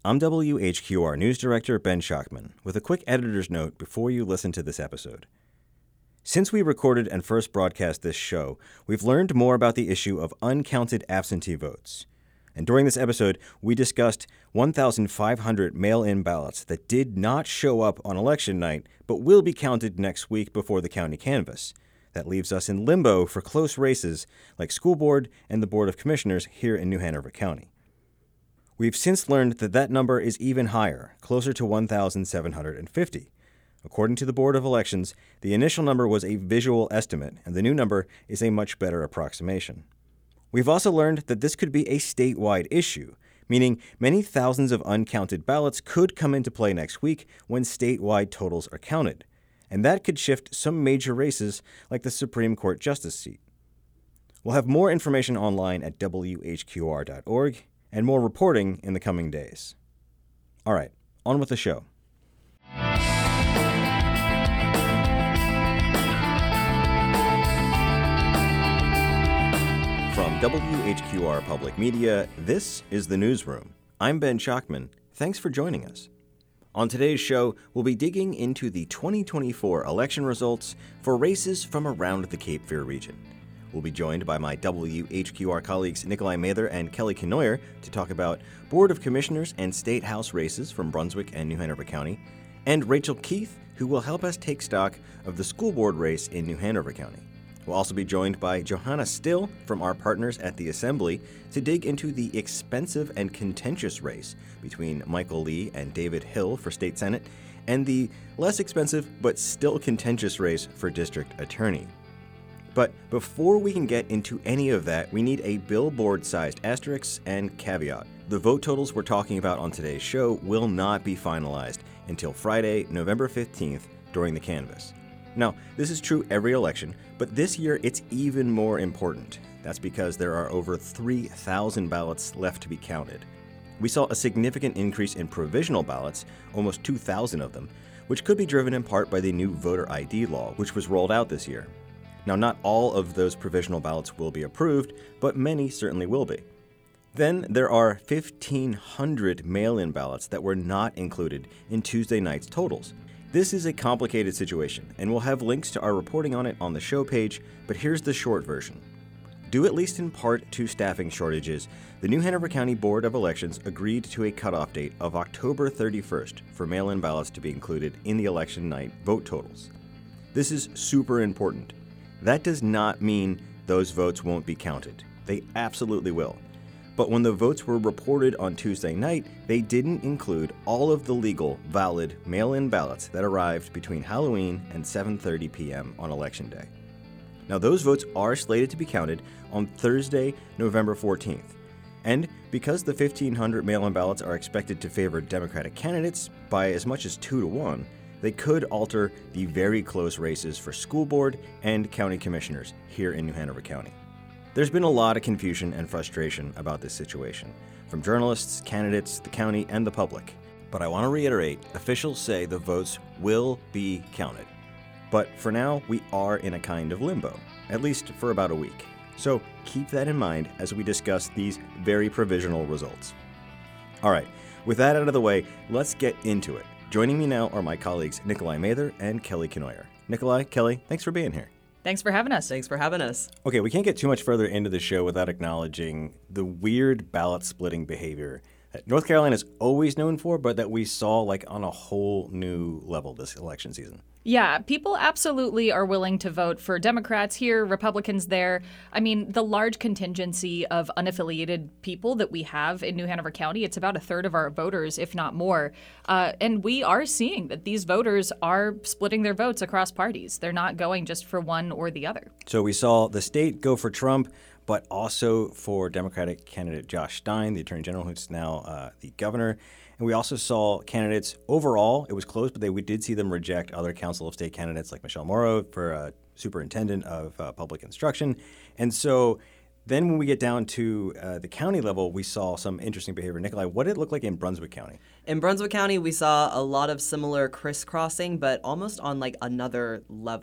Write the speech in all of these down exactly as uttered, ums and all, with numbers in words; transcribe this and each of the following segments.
I'm W H Q R News Director Ben Schachtman with a quick editor's note before you listen to this episode. Since we recorded and first broadcast this show, we've learned more about the issue of uncounted absentee votes. And during this episode, we discussed one thousand five hundred mail-in ballots that did not show up on election night, but will be counted next week before the county canvass. That leaves us in limbo for close races like school board and the Board of Commissioners here in New Hanover County. We've since learned that that number is even higher, closer to one thousand seven hundred fifty. According to the Board of Elections, the initial number was a visual estimate, and the new number is a much better approximation. We've also learned that this could be a statewide issue, meaning many thousands of uncounted ballots could come into play next week when statewide totals are counted, and that could shift some major races like the Supreme Court justice seat. We'll have more information online at W H Q R dot org and more reporting in the coming days. All right, on with the show. From W H Q R Public Media, this is The Newsroom. I'm Ben Schachtman. Thanks for joining us. On today's show, we'll be digging into the twenty twenty-four election results for races from around the Cape Fear region. We'll be joined by my W H Q R colleagues Nikolai Mather and Kelly Kenoyer to talk about Board of Commissioners and State House races from Brunswick and New Hanover County, and Rachel Keith, who will help us take stock of the school board race in New Hanover County. We'll also be joined by Johanna Still from our partners at the Assembly to dig into the expensive and contentious race between Michael Lee and David Hill for State Senate, and the less expensive but still contentious race for District Attorney. But before we can get into any of that, we need a billboard-sized asterisk and caveat. The vote totals we're talking about on today's show will not be finalized until Friday, November fifteenth, during the canvass. Now, this is true every election, but this year it's even more important. That's because there are over three thousand ballots left to be counted. We saw a significant increase in provisional ballots, almost two thousand of them, which could be driven in part by the new voter I D law, which was rolled out this year. Now, not all of those provisional ballots will be approved, but many certainly will be. Then there are fifteen hundred mail-in ballots that were not included in Tuesday night's totals. This is a complicated situation, and we'll have links to our reporting on it on the show page, but here's the short version. Due at least in part to staffing shortages, the New Hanover County Board of Elections agreed to a cutoff date of October thirty-first for mail-in ballots to be included in the election night vote totals. This is super important. That does not mean those votes won't be counted. They absolutely will. But when the votes were reported on Tuesday night, they didn't include all of the legal, valid mail-in ballots that arrived between Halloween and seven thirty p.m. on Election Day. Now, those votes are slated to be counted on Thursday, November fourteenth. And because the fifteen hundred mail-in ballots are expected to favor Democratic candidates by as much as two to one, they could alter the very close races for school board and county commissioners here in New Hanover County. There's been a lot of confusion and frustration about this situation, from journalists, candidates, the county, and the public. But I want to reiterate, officials say the votes will be counted. But for now, we are in a kind of limbo, at least for about a week. So keep that in mind as we discuss these very provisional results. All right, with that out of the way, let's get into it. Joining me now are my colleagues Nikolai Mather and Kelly Kenoyer. Nikolai, Kelly, thanks for being here. Thanks for having us. Thanks for having us. Okay, we can't get too much further into the show without acknowledging the weird ballot splitting behavior that North Carolina is always known for, but that we saw like on a whole new level this election season. Yeah, people absolutely are willing to vote for Democrats here, Republicans there. I mean, the large contingency of unaffiliated people that we have in New Hanover County, it's about a third of our voters, if not more. Uh, and we are seeing that these voters are splitting their votes across parties. They're not going just for one or the other. So we saw the state go for Trump, but also for Democratic candidate Josh Stein, the Attorney General, who's now uh, the governor. And we also saw candidates overall, it was close, but they, we did see them reject other Council of State candidates like Michelle Morrow for uh, Superintendent of uh, Public Instruction. And so then when we get down to uh, the county level, we saw some interesting behavior. Nikolai, what did it look like in Brunswick County? In Brunswick County, we saw a lot of similar crisscrossing, but almost on like another level.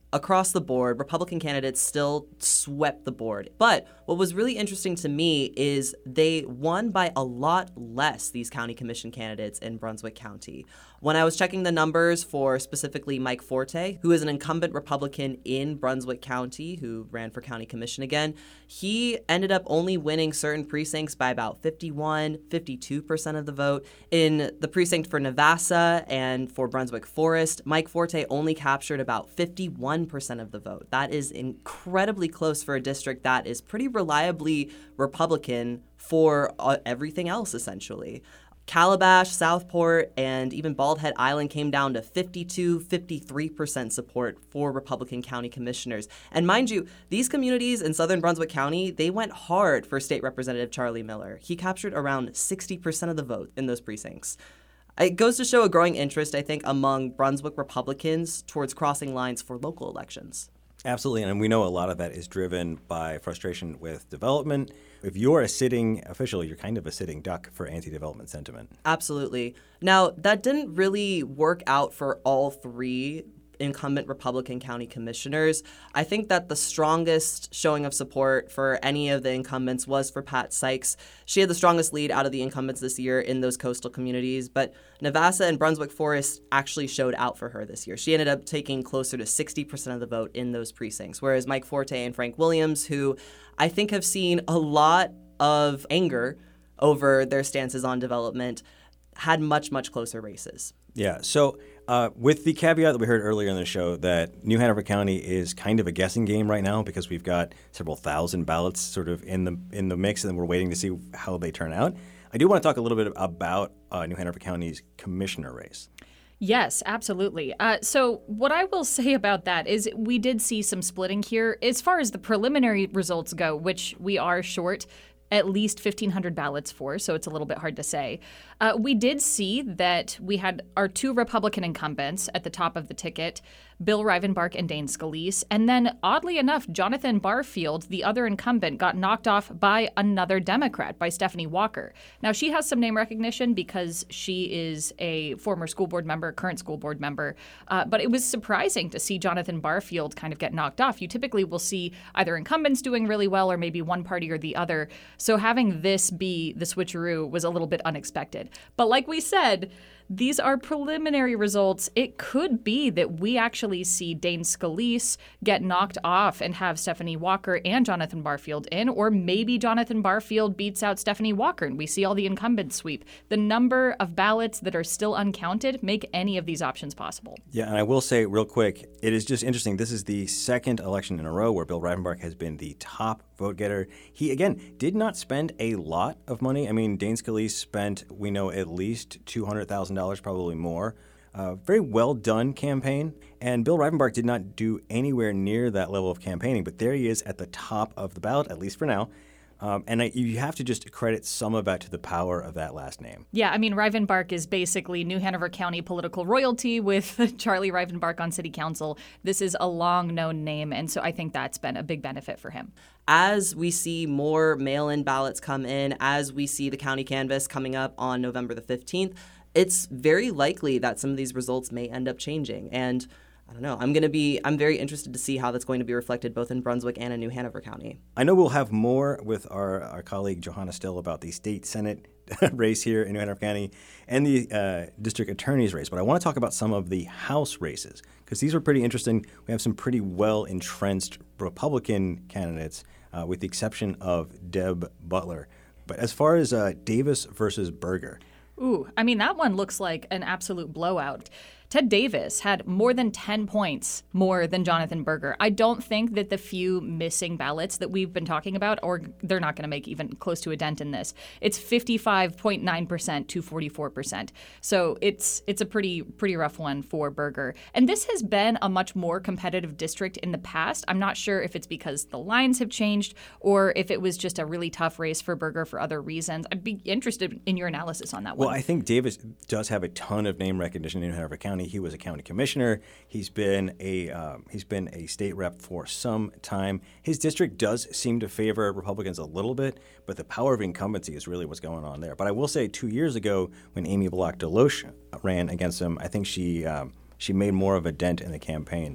across the board, Republican candidates still swept the board. But what was really interesting to me is they won by a lot less, these county commission candidates in Brunswick County. When I was checking the numbers for specifically Mike Forte, who is an incumbent Republican in Brunswick County, who ran for county commission again, he ended up only winning certain precincts by about fifty-one, fifty-two percent of the vote. In the precinct for Navassa and for Brunswick Forest, Mike Forte only captured about fifty-one percent of the vote. That is incredibly close for a district that is pretty reliably Republican for uh, everything else, essentially. Calabash, Southport, and even Bald Head Island came down to fifty-two, fifty-three percent support for Republican county commissioners. And mind you, these communities in southern Brunswick County, they went hard for State Representative Charlie Miller. He captured around sixty percent of the vote in those precincts. It goes to show a growing interest, I think, among Brunswick Republicans towards crossing lines for local elections. Absolutely, and we know a lot of that is driven by frustration with development. If you're a sitting official, you're kind of a sitting duck for anti-development sentiment. Absolutely. Now, that didn't really work out for all three incumbent Republican county commissioners. I think that the strongest showing of support for any of the incumbents was for Pat Sykes. She had the strongest lead out of the incumbents this year in those coastal communities, but Navassa and Brunswick Forest actually showed out for her this year. She ended up taking closer to sixty percent of the vote in those precincts, whereas Mike Forte and Frank Williams, who I think have seen a lot of anger over their stances on development, had much, much closer races. Yeah, so uh, with the caveat that we heard earlier in the show that New Hanover County is kind of a guessing game right now because we've got several thousand ballots sort of in the in the mix and we're waiting to see how they turn out. I do want to talk a little bit about uh, New Hanover County's commissioner race. Yes, absolutely. Uh, so what I will say about that is we did see some splitting here. As far as the preliminary results go, which we are short at least fifteen hundred ballots for, so it's a little bit hard to say. Uh, we did see that we had our two Republican incumbents at the top of the ticket, Bill Rivenbark and Dane Scalise, and then, oddly enough, Jonathan Barfield, the other incumbent, got knocked off by another Democrat, by Stephanie Walker. Now, she has some name recognition because she is a former school board member, current school board member, uh, but it was surprising to see Jonathan Barfield kind of get knocked off. You typically will see either incumbents doing really well or maybe one party or the other. So having this be the switcheroo was a little bit unexpected. But like we said, these are preliminary results. It could be that we actually see Dane Scalise get knocked off and have Stephanie Walker and Jonathan Barfield in, or maybe Jonathan Barfield beats out Stephanie Walker and we see all the incumbents sweep. The number of ballots that are still uncounted make any of these options possible. Yeah, and I will say real quick, it is just interesting. This is the second election in a row where Bill Rivenbark has been the top vote getter. He, again, did not spend a lot of money. I mean, Dane Scalise spent, we know, at least two hundred thousand dollars, probably more. Uh, very well done campaign. And Bill Rivenbark did not do anywhere near that level of campaigning, but there he is at the top of the ballot, at least for now. Um, and I, you have to just credit some of that to the power of that last name. Yeah, I mean, Rivenbark is basically New Hanover County political royalty with Charlie Rivenbark on city council. This is a long-known name, and so I think that's been a big benefit for him. As we see more mail-in ballots come in, as we see the county canvass coming up on November the fifteenth, it's very likely that some of these results may end up changing. And I don't know. I'm going to be, I'm very interested to see how that's going to be reflected both in Brunswick and in New Hanover County. I know we'll have more with our, our colleague Johanna Still about the state senate race here in New Hanover County and the uh, district attorney's race. But I want to talk about some of the House races because these are pretty interesting. We have some pretty well-entrenched Republican candidates uh, with the exception of Deb Butler. But as far as uh, Davis versus Berger. Ooh, I mean, that one looks like an absolute blowout. Ted Davis had more than ten points more than Jonathan Berger. I don't think that the few missing ballots that we've been talking about, or they're not going to make even close to a dent in this. It's fifty-five point nine percent to forty-four percent. So it's it's a pretty pretty rough one for Berger. And this has been a much more competitive district in the past. I'm not sure if it's because the lines have changed or if it was just a really tough race for Berger for other reasons. I'd be interested in your analysis on that one. Well, I think Davis does have a ton of name recognition in Hanover County. He was a county commissioner. He's been a um, he's been a state rep for some time. His district does seem to favor Republicans a little bit, but the power of incumbency is really what's going on there. But I will say, two years ago, when Amy Block Deloche ran against him, I think she um, she made more of a dent in the campaign.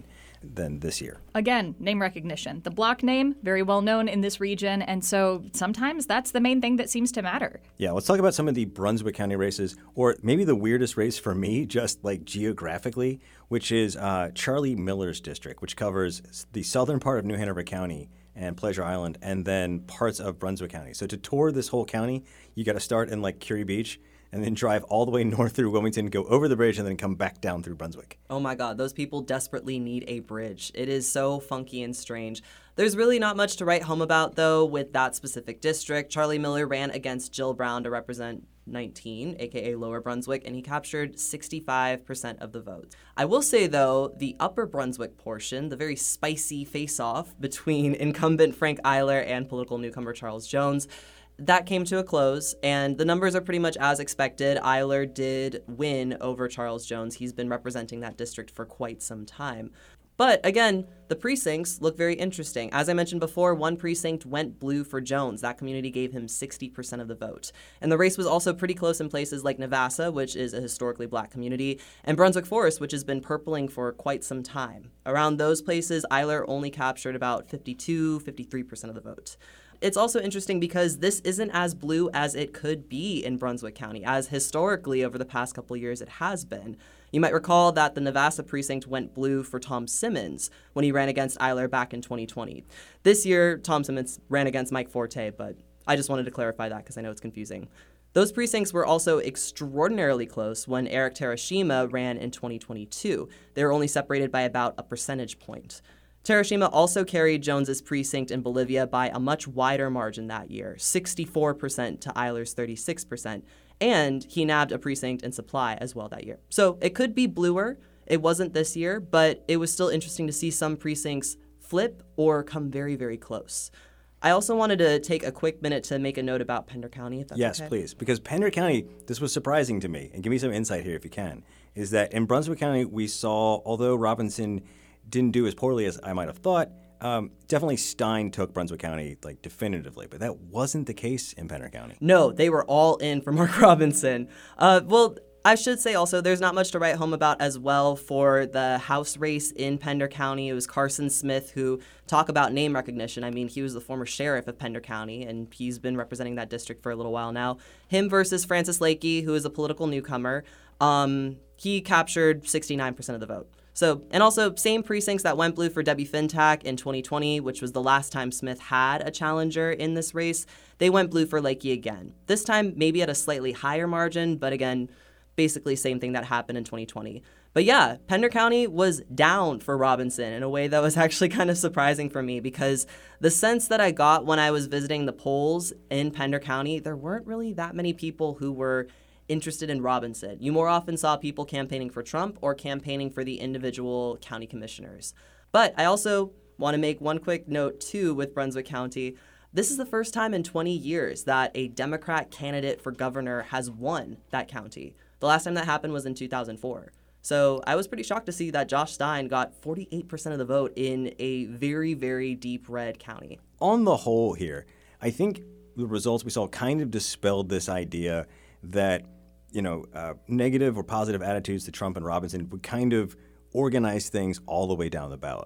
than this year. Again, name recognition. The block name, very well known in this region, and so sometimes that's the main thing that seems to matter. Yeah, let's talk about some of the Brunswick County races, or maybe the weirdest race for me, just like geographically, which is uh, Charlie Miller's district, which covers the southern part of New Hanover County and Pleasure Island, and then parts of Brunswick County. So to tour this whole county, you got to start in like Curie Beach and then drive all the way north through Wilmington, go over the bridge, and then come back down through Brunswick. Oh my God, those people desperately need a bridge. It is so funky and strange. There's really not much to write home about, though, with that specific district. Charlie Miller ran against Jill Brown to represent nineteen, aka Lower Brunswick, and he captured sixty-five percent of the votes. I will say, though, the Upper Brunswick portion, the very spicy face-off between incumbent Frank Eiler and political newcomer Charles Jones, that came to a close, and the numbers are pretty much as expected. Eiler did win over Charles Jones. He's been representing that district for quite some time. But again, the precincts look very interesting. As I mentioned before, one precinct went blue for Jones. That community gave him sixty percent of the vote. And the race was also pretty close in places like Navassa, which is a historically black community, and Brunswick Forest, which has been purpling for quite some time. Around those places, Eiler only captured about fifty-two, fifty-three percent of the vote. It's also interesting because this isn't as blue as it could be in Brunswick County, as historically over the past couple of years it has been. You might recall that the Navassa precinct went blue for Tom Simmons when he ran against Eiler back in twenty twenty. This year, Tom Simmons ran against Mike Forte, but I just wanted to clarify that because I know it's confusing. Those precincts were also extraordinarily close when Eric Terashima ran in twenty twenty-two. They were only separated by about a percentage point. Terashima also carried Jones's precinct in Bolivia by a much wider margin that year, sixty-four percent to Eiler's thirty-six percent, and he nabbed a precinct in Supply as well that year. So it could be bluer. It wasn't this year, but it was still interesting to see some precincts flip or come very, very close. I also wanted to take a quick minute to make a note about Pender County, if that's yes, okay. Yes, please, because Pender County, this was surprising to me, and give me some insight here if you can, is that in Brunswick County we saw, although Robinson didn't do as poorly as I might have thought, um, definitely Stein took Brunswick County like definitively, but that wasn't the case in Pender County. No, they were all in for Mark Robinson. Uh, well, I should say also there's not much to write home about as well for the House race in Pender County. It was Carson Smith who, talk about name recognition. I mean, he was the former sheriff of Pender County, and he's been representing that district for a little while now. Him versus Francis Lakey, who is a political newcomer. Um, he captured sixty-nine percent of the vote. So, and also same precincts that went blue for Debbie Fintak in twenty twenty, which was the last time Smith had a challenger in this race. They went blue for Lakey again. This time maybe at a slightly higher margin, but again, basically same thing that happened in twenty twenty. But yeah, Pender County was down for Robinson in a way that was actually kind of surprising for me, because the sense that I got when I was visiting the polls in Pender County, there weren't really that many people who were interested in Robinson. You more often saw people campaigning for Trump or campaigning for the individual county commissioners. But I also want to make one quick note, too, with Brunswick County. This is the first time in twenty years that a Democrat candidate for governor has won that county. The last time that happened was in two thousand four. So I was pretty shocked to see that Josh Stein got forty-eight percent of the vote in a very, very deep red county. On the whole here, I think the results we saw kind of dispelled this idea that, you know, uh, negative or positive attitudes to Trump and Robinson would kind of organize things all the way down the ballot.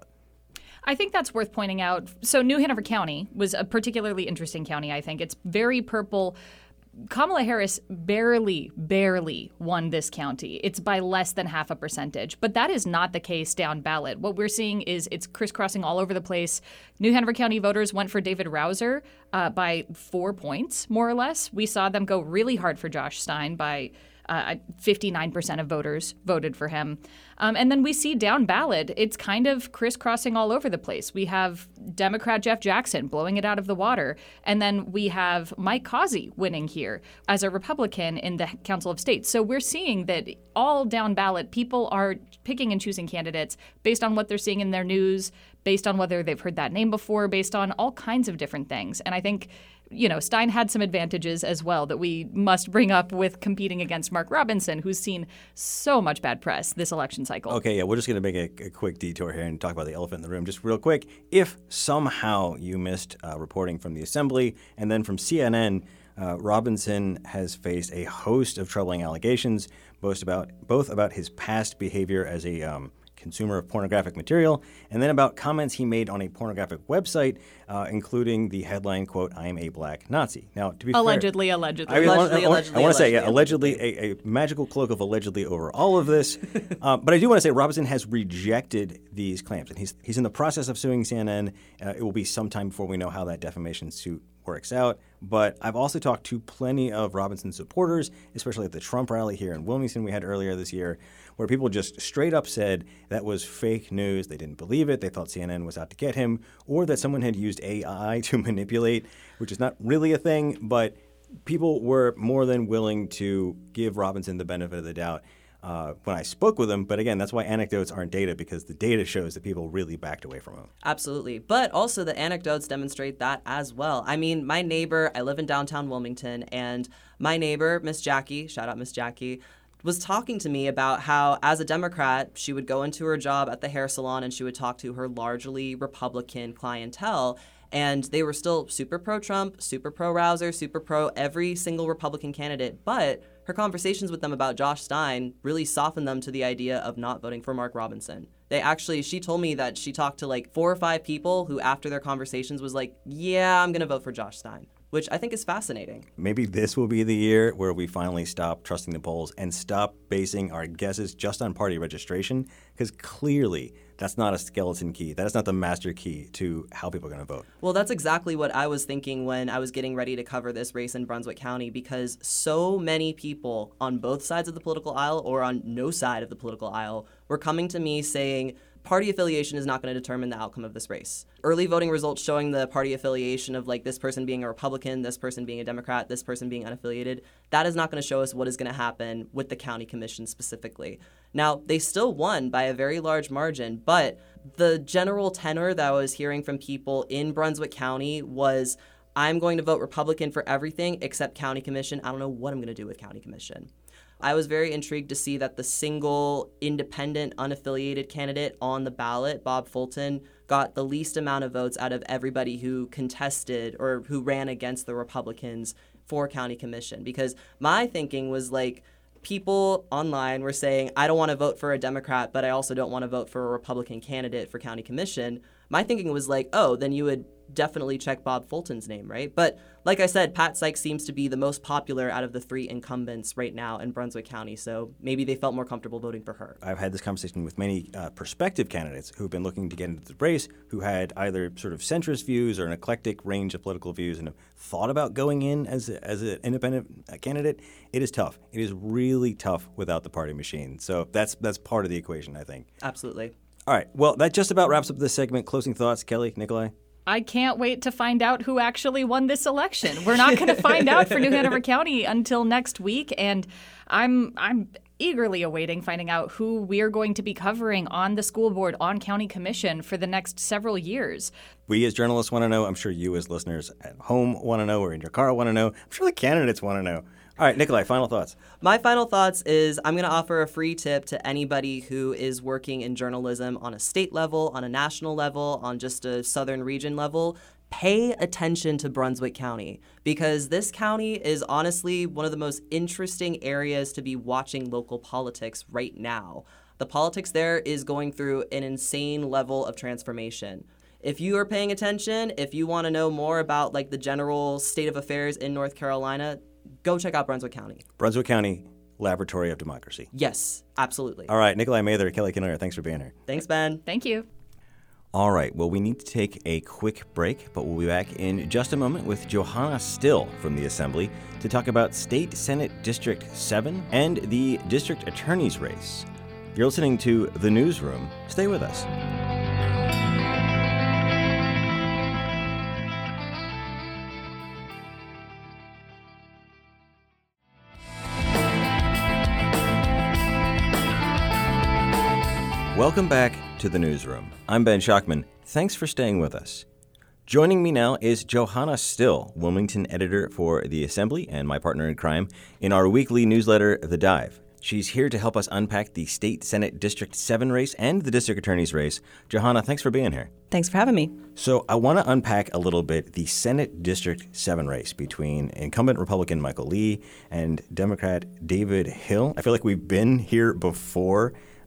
I think that's worth pointing out. So New Hanover County was a particularly interesting county, I think. It's very purple. Kamala Harris barely, barely won this county. It's by less than half a percentage. But that is not the case down ballot. What we're seeing is it's crisscrossing all over the place. New Hanover County voters went for David Rouser uh, by four points, more or less. We saw them go really hard for Josh Stein by uh, fifty-nine percent of voters voted for him. Um, and then we see down ballot, it's kind of crisscrossing all over the place. We have Democrat Jeff Jackson blowing it out of the water. And then we have Mike Causey winning here as a Republican in the Council of State. So we're seeing that all down ballot, people are picking and choosing candidates based on what they're seeing in their news, based on whether they've heard that name before, based on all kinds of different things. And I think, you know, Stein had some advantages as well that we must bring up with competing against Mark Robinson, who's seen so much bad press this election cycle. Okay, yeah, we're just going to make a, a quick detour here and talk about the elephant in the room. Just real quick, if somehow you missed uh, reporting from the Assembly and then from C N N, uh, Robinson has faced a host of troubling allegations, both about both about his past behavior as a um, consumer of pornographic material, and then about comments he made on a pornographic website, uh, including the headline, quote, "I am a black Nazi." Now, to be allegedly, fair, allegedly, I, allegedly, I, I, allegedly, I want to say, yeah, allegedly, allegedly, a, a magical cloak of allegedly over all of this. uh, but I do want to say Robinson has rejected these claims, and he's he's in the process of suing C N N. Uh, it will be some time before we know how that defamation suit works out. But I've also talked to plenty of Robinson supporters, especially at the Trump rally here in Wilmington we had earlier this year, where people just straight up said that was fake news. They didn't believe it. They thought C N N was out to get him, or that someone had used A I to manipulate, which is not really a thing, but people were more than willing to give Robinson the benefit of the doubt uh, when I spoke with him. But again, that's why anecdotes aren't data, because the data shows that people really backed away from him. Absolutely. But also the anecdotes demonstrate that as well. I mean, my neighbor, I live in downtown Wilmington, and my neighbor, Miss Jackie, shout out Miss Jackie, was talking to me about how, as a Democrat, she would go into her job at the hair salon and she would talk to her largely Republican clientele. And they were still super pro-Trump, super pro-Rouser, super pro every single Republican candidate. But her conversations with them about Josh Stein really softened them to the idea of not voting for Mark Robinson. They actually, she told me that she talked to like four or five people who, after their conversations, was like, yeah, I'm going to vote for Josh Stein, which I think is fascinating. Maybe this will be the year where we finally stop trusting the polls and stop basing our guesses just on party registration, because clearly that's not a skeleton key. That is not the master key to how people are going to vote. Well, that's exactly what I was thinking when I was getting ready to cover this race in Brunswick County, because so many people on both sides of the political aisle or on no side of the political aisle were coming to me saying, party affiliation is not going to determine the outcome of this race. Early voting results showing the party affiliation of like this person being a Republican, this person being a Democrat, this person being unaffiliated, that is not going to show us what is going to happen with the county commission specifically. Now, they still won by a very large margin, but the general tenor that I was hearing from people in Brunswick County was, I'm going to vote Republican for everything except county commission. I don't know what I'm going to do with county commission. I was very intrigued to see that the single independent, unaffiliated candidate on the ballot, Bob Fulton, got the least amount of votes out of everybody who contested or who ran against the Republicans for county commission. Because my thinking was like, people online were saying, I don't want to vote for a Democrat, but I also don't want to vote for a Republican candidate for county commission. My thinking was like, oh, then you would definitely check Bob Fulton's name, right? But like I said, Pat Sykes seems to be the most popular out of the three incumbents right now in Brunswick County, so maybe they felt more comfortable voting for her. I've had this conversation with many uh, prospective candidates who've been looking to get into the race, who had either sort of centrist views or an eclectic range of political views and have thought about going in as, a, as an independent candidate. It is tough. It is really tough without the party machine. So that's that's part of the equation, I think. Absolutely. All right. Well, that just about wraps up this segment. Closing thoughts, Kelly, Nikolai? I can't wait to find out who actually won this election. We're not going to find out for New Hanover County until next week, and I'm I'm eagerly awaiting finding out who we're going to be covering on the school board, on county commission for the next several years. We as journalists want to know. I'm sure you as listeners at home want to know, or in your car want to know. I'm sure the candidates want to know. All right, Nikolai, final thoughts. My final thoughts is I'm going to offer a free tip to anybody who is working in journalism on a state level, on a national level, on just a southern region level. Pay attention to Brunswick County, because this county is honestly one of the most interesting areas to be watching local politics right now. The politics there is going through an insane level of transformation. If you are paying attention, if you want to know more about like the general state of affairs in North Carolina, go check out Brunswick County. Brunswick County, Laboratory of Democracy. Yes, absolutely. All right, Nikolai Mather, Kelly Kenoyer, thanks for being here. Thanks, Ben. Thank you. All right, well, we need to take a quick break, but we'll be back in just a moment with Johanna Still from the Assembly to talk about State Senate District seven and the District Attorney's race. You're listening to The Newsroom. Stay with us. Welcome back to The Newsroom. I'm Ben Schachtman. Thanks for staying with us. Joining me now is Johanna Still, Wilmington editor for The Assembly and my partner in crime in our weekly newsletter, The Dive. She's here to help us unpack the State Senate District seven race and the District Attorney's race. Johanna, thanks for being here. Thanks for having me. So I want to unpack a little bit the Senate District seven race between incumbent Republican Michael Lee and Democrat David Hill. I feel like we've been here before.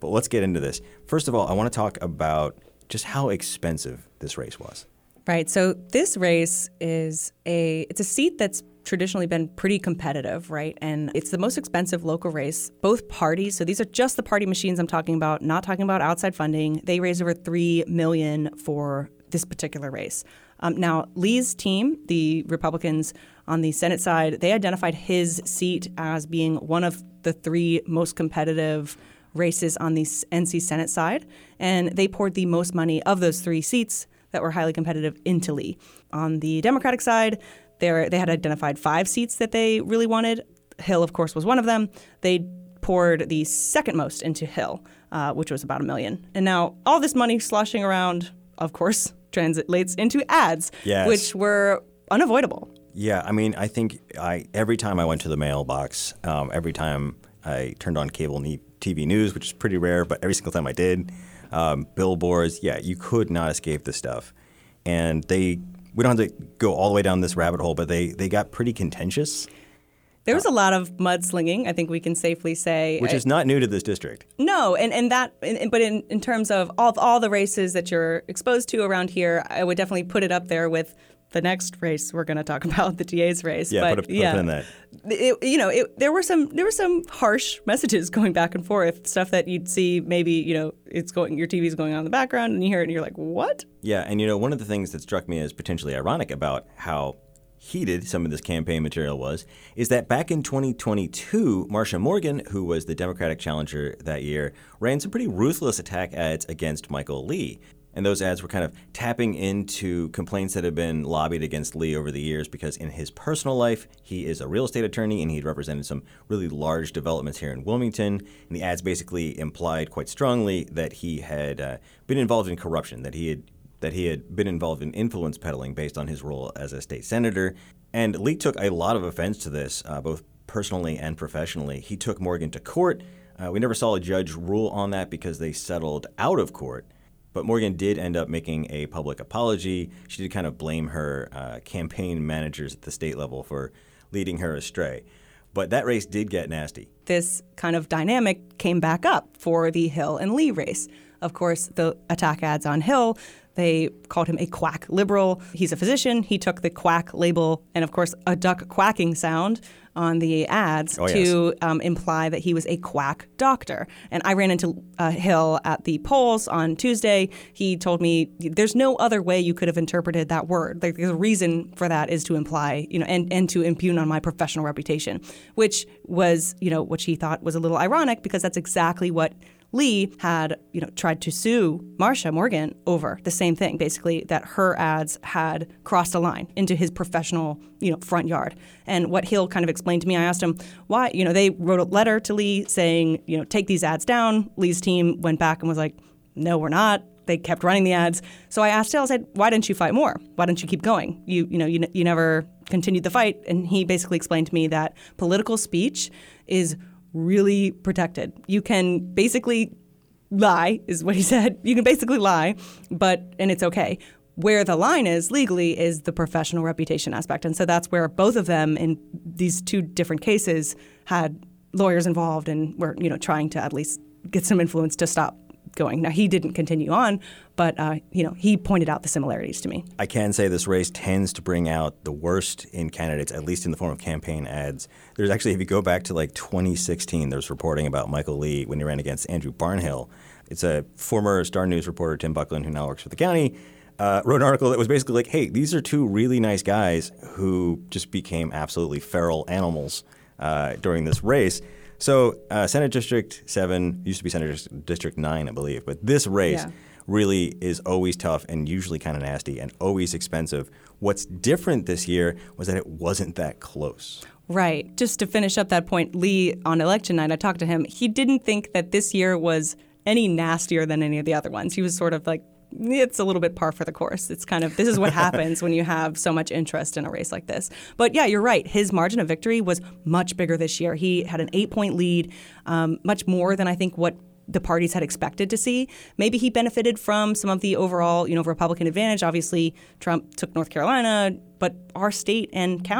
But let's get into this. First of all, I want to talk about just how expensive this race was. Right. So this race is a it's a seat that's traditionally been pretty competitive, right? And it's the most expensive local race. Both parties, so these are just the party machines I'm talking about, not talking about outside funding. They raised over three million dollars for this particular race. Um, now, Lee's team, the Republicans on the Senate side, they identified his seat as being one of the three most competitive races on the N C Senate side, and they poured the most money of those three seats that were highly competitive into Lee. On the Democratic side, they they had identified five seats that they really wanted. Hill, of course, was one of them. They poured the second most into Hill, uh, which was about a million. And now all this money sloshing around, of course, translates into ads, yes. which were unavoidable. Yeah, I mean, I think I every time I went to the mailbox, um, every time I turned on cable T V news, which is pretty rare, but every single time I did, um, billboards, yeah, you could not escape this stuff. And they, we don't have to go all the way down this rabbit hole, but they, they got pretty contentious. There was a lot of mudslinging, I think we can safely say. Which is not new to this district. No, and, and that, and, but in, in terms of all, all the races that you're exposed to around here, I would definitely put it up there with the next race we're going to talk about, the D A's race. Yeah, but, put a, put yeah, a pin in that. It, you know, it, there were some there were some harsh messages going back and forth, stuff that you'd see maybe, you know, it's going, your T V's going on in the background and you hear it and you're like, what? Yeah, and you know, one of the things that struck me as potentially ironic about how heated some of this campaign material was is that back in twenty twenty-two, Marsha Morgan, who was the Democratic challenger that year, ran some pretty ruthless attack ads against Michael Lee. And those ads were kind of tapping into complaints that have been lobbied against Lee over the years because in his personal life, he is a real estate attorney and he'd represented some really large developments here in Wilmington. And the ads basically implied quite strongly that he had uh, been involved in corruption, that he had that he had been involved in influence peddling based on his role as a state senator. And Lee took a lot of offense to this, uh, both personally and professionally. He took Morgan to court. Uh, we never saw a judge rule on that because they settled out of court. But Morgan did end up making a public apology. She did kind of blame her uh, campaign managers at the state level for leading her astray. But that race did get nasty. This kind of dynamic came back up for the Hill and Lee race. Of course, the attack ads on Hill, they called him a quack liberal. He's a physician. He took the quack label and, of course, a duck quacking sound on the ads oh, yes. to um, imply that he was a quack doctor. And I ran into uh, Hill at the polls on Tuesday. He told me there's no other way you could have interpreted that word. Like, the reason for that is to imply, you know, and, and to impugn on my professional reputation, which was, you know, which he thought was a little ironic because that's exactly what Lee had, you know, tried to sue Marsha Morgan over the same thing, basically that her ads had crossed a line into his professional, you know, front yard. And what Hill kind of explained to me, I asked him why, you know, they wrote a letter to Lee saying, you know, take these ads down. Lee's team went back and was like, no, we're not. They kept running the ads. So I asked Hill, I said, why didn't you fight more? Why didn't you keep going? You, you know, you, you never continued the fight. And he basically explained to me that political speech is really protected. You can basically lie, is what he said. You can basically lie, but, and it's okay. Where the line is legally is the professional reputation aspect. And so that's where both of them in these two different cases had lawyers involved and were, you know, trying to at least get some influence to stop going. Now, he didn't continue on, but, uh, you know, he pointed out the similarities to me. I can say this race tends to bring out the worst in candidates, at least in the form of campaign ads. There's actually, if you go back to like twenty sixteen, there's reporting about Michael Lee when he ran against Andrew Barnhill. It's a former Star News reporter, Tim Buckland, who now works for the county, uh, wrote an article that was basically like, hey, these are two really nice guys who just became absolutely feral animals uh, during this race. So uh, Senate District seven used to be Senate District nine, I believe. But this race yeah. really is always tough and usually kind of nasty and always expensive. What's different this year was that it wasn't that close. Right. Just to finish up that point, Lee, on election night, I talked to him. He didn't think that this year was any nastier than any of the other ones. He was sort of like, it's a little bit par for the course. It's kind of, this is what happens when you have so much interest in a race like this. But yeah, you're right. His margin of victory was much bigger this year. He had an eight-point lead, um, much more than I think what the parties had expected to see. Maybe he benefited from some of the overall, you know, Republican advantage. Obviously, Trump took North Carolina, but our state and county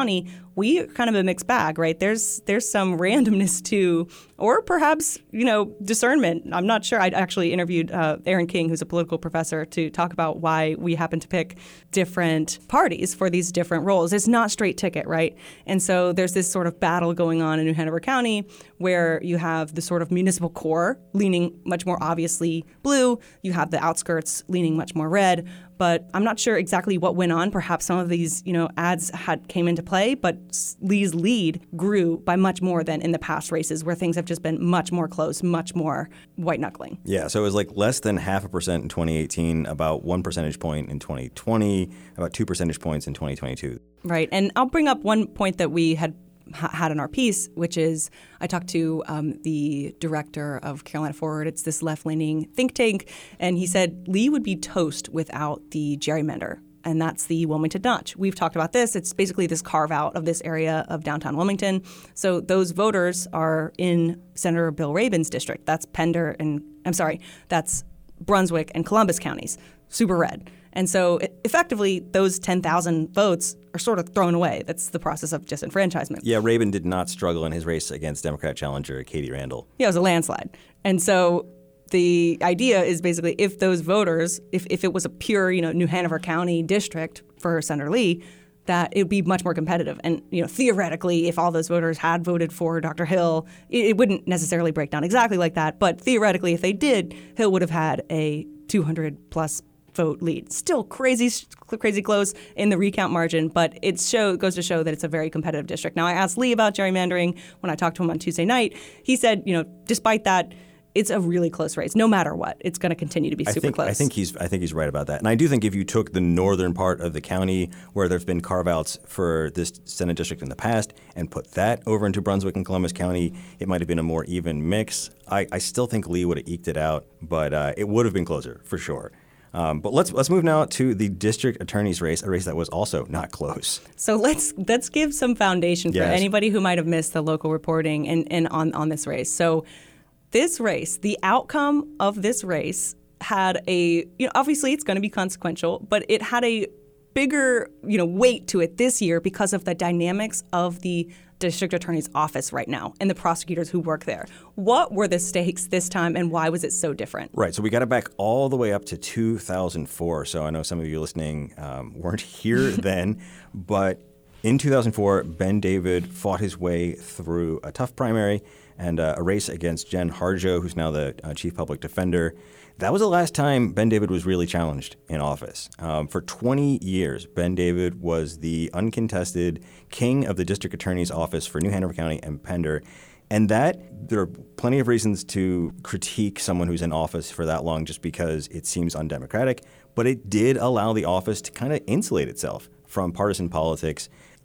we are kind of a mixed bag, right? There's there's some randomness to, or perhaps, you know, discernment. I'm not sure. I actually interviewed uh, Aaron King, who's a political professor, to talk about why we happen to pick different parties for these different roles. It's not straight ticket, right? And so there's this sort of battle going on in New Hanover County where you have the sort of municipal core leaning much more obviously blue. You have the outskirts leaning much more red. But I'm not sure exactly what went on. Perhaps some of these, you know, ads had came into play, but Lee's lead grew by much more than in the past races where things have just been much more close, much more white knuckling. Yeah, so it was like less than half a percent in twenty eighteen, about one percentage point in twenty twenty, about two percentage points in twenty twenty-two. Right, and I'll bring up one point that we had had in our piece, which is I talked to um, the director of Carolina Forward. It's this left-leaning think tank, and he said Lee would be toast without the gerrymander, and that's the Wilmington Notch. We've talked about this. It's basically this carve-out of this area of downtown Wilmington. So those voters are in Senator Bill Rabin's district. That's Pender and, I'm sorry, that's Brunswick and Columbus counties, super red. And so effectively, those ten thousand votes are sort of thrown away. That's the process of disenfranchisement. Yeah, Rabin did not struggle in his race against Democrat challenger Katie Randall. Yeah, it was a landslide. And so the idea is basically if those voters, if, if it was a pure, you know, New Hanover County district for Senator Lee, that it would be much more competitive. And, you know, theoretically, if all those voters had voted for Doctor Hill, it, it wouldn't necessarily break down exactly like that. But theoretically, if they did, Hill would have had a two hundred plus vote lead. Still crazy, crazy close in the recount margin, but it show, goes to show that it's a very competitive district. Now, I asked Lee about gerrymandering when I talked to him on Tuesday night. He said, you know, despite that, it's a really close race. No matter what, it's going to continue to be super I think, close. I think he's I think he's right about that. And I do think if you took the northern part of the county where there's been carve-outs for this Senate district in the past and put that over into Brunswick and Columbus County, it might have been a more even mix. I, I still think Lee would have eked it out, but uh, it would have been closer for sure. Um, but let's let's move now to the district attorney's race, a race that was also not close. So let's let's give some foundation for Yes. anybody who might have missed the local reporting and, and on, on this race. So this race, the outcome of this race had a, you know, obviously it's going to be consequential, but it had a bigger, you know, weight to it this year because of the dynamics of the district attorney's office right now and the prosecutors who work there. What were the stakes this time and why was it so different? Right. So we got it back all the way up to two thousand four. So I know some of you listening um, weren't here then, but in two thousand four, Ben David fought his way through a tough primary and uh, a race against Jen Harjo, who's now the uh, chief public defender. That was the last time Ben David was really challenged in office. Um, for twenty years, Ben David was the uncontested king of the district attorney's office for New Hanover County and Pender. And that, there are plenty of reasons to critique someone who's in office for that long just because it seems undemocratic, but it did allow the office to kind of insulate itself from partisan politics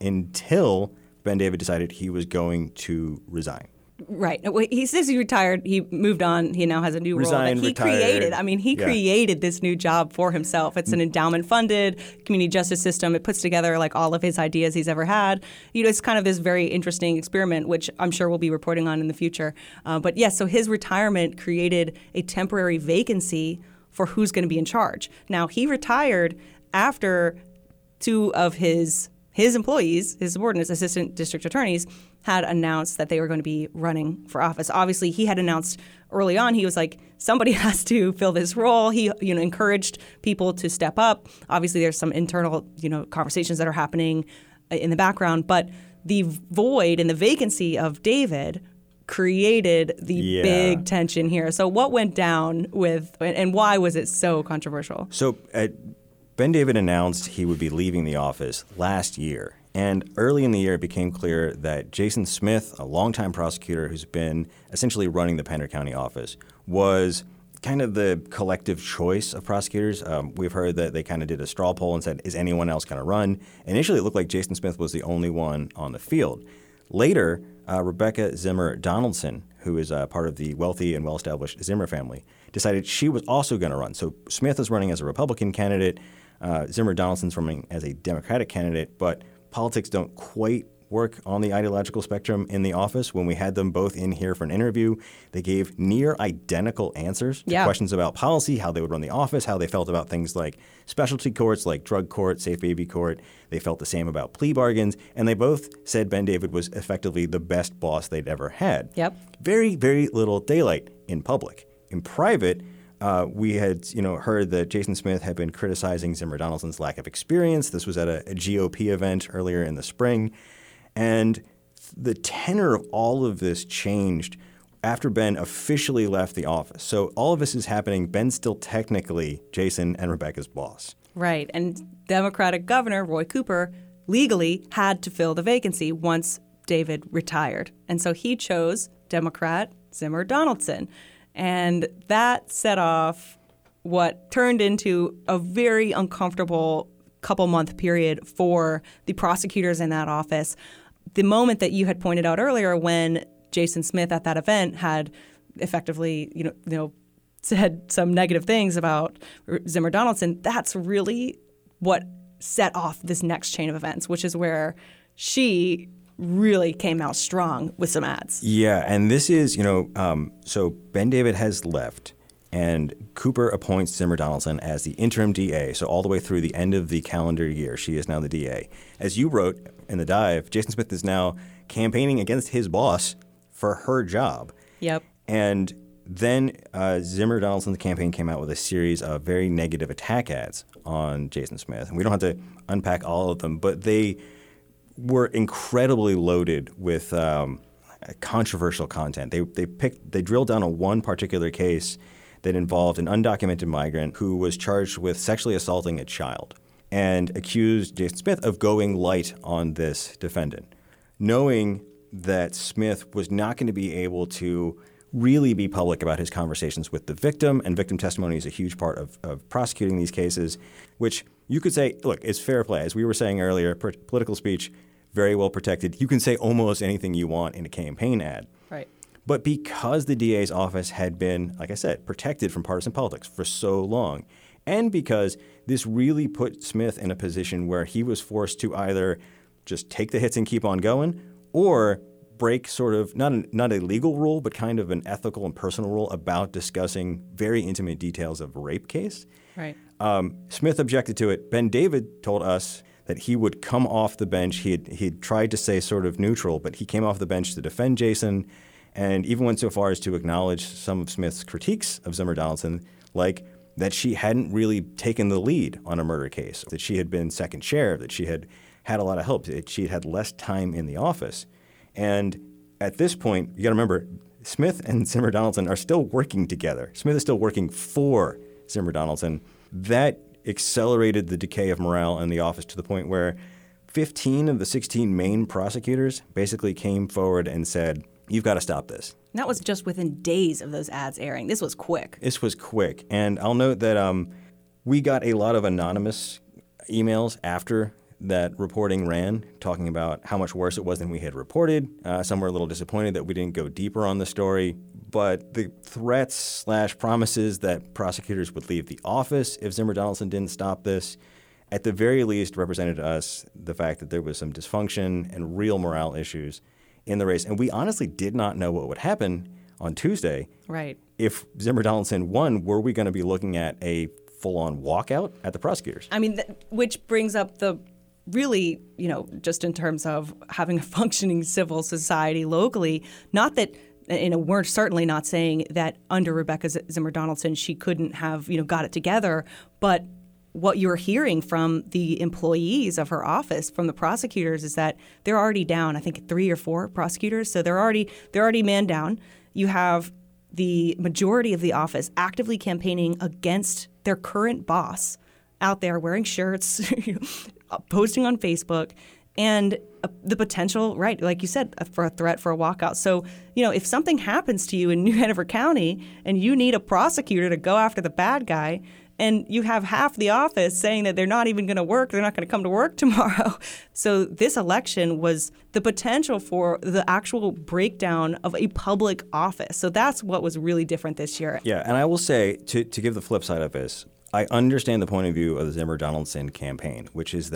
until Ben David decided he was going to resign. Right. He says he retired. He moved on. He now has a new Resigned, role that he retired. created. I mean, he Yeah. created this new job for himself. It's an endowment-funded community justice system. It puts together like all of his ideas he's ever had. You know, it's kind of this very interesting experiment, which I'm sure we'll be reporting on in the future. Uh, but yes, so his retirement created a temporary vacancy for who's going to be in charge. Now, he retired after two of his his employees, his subordinates, assistant district attorneys, had announced that they were going to be running for office. Obviously, he had announced early on, he was like, somebody has to fill this role. He, you know, encouraged people to step up. Obviously, there's some internal, you know, conversations that are happening in the background, but the void and the vacancy of David created the Yeah. big tension here. So what went down with, and why was it so controversial? So uh, Ben David announced he would be leaving the office last year. And early in the year, it became clear that Jason Smith, a longtime prosecutor who's been essentially running the Pender County office, was kind of the collective choice of prosecutors. Um, we've heard that they kind of did a straw poll and said, is anyone else going to run? Initially, it looked like Jason Smith was the only one on the field. Later, uh, Rebecca Zimmer Donaldson, who is uh, part of the wealthy and well-established Zimmer family, decided she was also going to run. So Smith is running as a Republican candidate. Uh, Zimmer Donaldson's running as a Democratic candidate, but politics don't quite work on the ideological spectrum in the office. When we had them both in here for an interview, they gave near identical answers to Yeah. questions about policy, how they would run the office, how they felt about things like specialty courts, like drug court, safe baby court. They felt the same about plea bargains. And they both said Ben David was effectively the best boss they'd ever had. Yep. Very, very little daylight in public. In private, Uh, we had, you know, heard that Jason Smith had been criticizing Zimmer Donaldson's lack of experience. This was at a, a G O P event earlier in the spring. And the tenor of all of this changed after Ben officially left the office. So all of this is happening. Ben's still technically Jason and Rebecca's boss. Right. And Democratic Governor Roy Cooper legally had to fill the vacancy once David retired. And so he chose Democrat Zimmer Donaldson. And that set off what turned into a very uncomfortable couple month period for the prosecutors in that office. The moment that you had pointed out earlier when Jason Smith at that event had effectively, you know, you know, said some negative things about Zimmer Donaldson, that's really what set off this next chain of events, which is where she really came out strong with some ads. Yeah, and this is, you know, um, so Ben David has left, and Cooper appoints Zimmer Donaldson as the interim D A, so all the way through the end of the calendar year, she is now the D A. As you wrote in the dive, Jason Smith is now campaigning against his boss for her job. Yep. And then uh, Zimmer Donaldson's campaign came out with a series of very negative attack ads on Jason Smith. And we don't have to unpack all of them, but they were incredibly loaded with um, controversial content. They they picked they drilled down on one particular case that involved an undocumented migrant who was charged with sexually assaulting a child and accused Jason Smith of going light on this defendant, knowing that Smith was not going to be able to really be public about his conversations with the victim, and victim testimony is a huge part of, of prosecuting these cases, which you could say, look, it's fair play. As we were saying earlier, per- political speech, very well protected. You can say almost anything you want in a campaign ad. Right. But because the D A's office had been, like I said, protected from partisan politics for so long, and because this really put Smith in a position where he was forced to either just take the hits and keep on going, or break sort of not a, not a legal rule, but kind of an ethical and personal rule about discussing very intimate details of a rape case. Right. Um, Smith objected to it. Ben David told us that he would come off the bench. He had, he had tried to say sort of neutral, but he came off the bench to defend Jason, and even went so far as to acknowledge some of Smith's critiques of Zimmer Donaldson, like that she hadn't really taken the lead on a murder case, that she had been second chair, that she had had a lot of help, that she had had less time in the office. And at this point, you got to remember, Smith and Zimmer Donaldson are still working together. Smith is still working for Zimmer Donaldson. That accelerated the decay of morale in the office to the point where fifteen of the sixteen main prosecutors basically came forward and said, you've got to stop this. And that was just within days of those ads airing. This was quick. This was quick. And I'll note that um, we got a lot of anonymous emails after that reporting ran, talking about how much worse it was than we had reported. Uh, some were a little disappointed that we didn't go deeper on the story. But the threats slash promises that prosecutors would leave the office if Zimmer Donaldson didn't stop this, at the very least represented to us the fact that there was some dysfunction and real morale issues in the race. And we honestly did not know what would happen on Tuesday. Right. If Zimmer Donaldson won, were we going to be looking at a full-on walkout at the prosecutors? I mean, th- which brings up the really, you know, just in terms of having a functioning civil society locally, not that, you know, we're certainly not saying that under Rebecca Zimmer Donaldson she couldn't have, you know, got it together, but what you're hearing from the employees of her office, from the prosecutors, is that they're already down, I think, three or four prosecutors. So they're already they're already man down. You have the majority of the office actively campaigning against their current boss out there wearing shirts, posting on Facebook, and uh, the potential, right, like you said, for a threat for a walkout. So, you know, if something happens to you in New Hanover County and you need a prosecutor to go after the bad guy, and you have half the office saying that they're not even going to work, they're not going to come to work tomorrow. So this election was the potential for the actual breakdown of a public office. So that's what was really different this year. Yeah, and I will say, to, to give the flip side of this, I understand the point of view of the Zimmer Donaldson campaign, which is that